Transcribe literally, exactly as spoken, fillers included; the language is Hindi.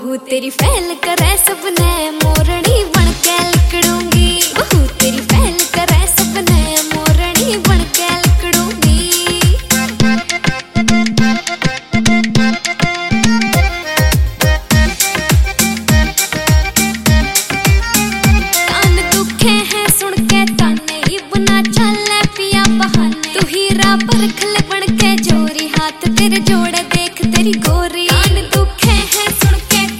बहू तेरी फैल करे सबने मोरनी बन के लिकड़ूंगी। बहू तेरी फैल करे सबने मोरनी बन के लिकड़ूंगी। कान दुखे हैं सुन के ताने ही बुना चले पिया बहाने। तू हीरा परख ले बन के जोरी हाथ तेरे जोड़े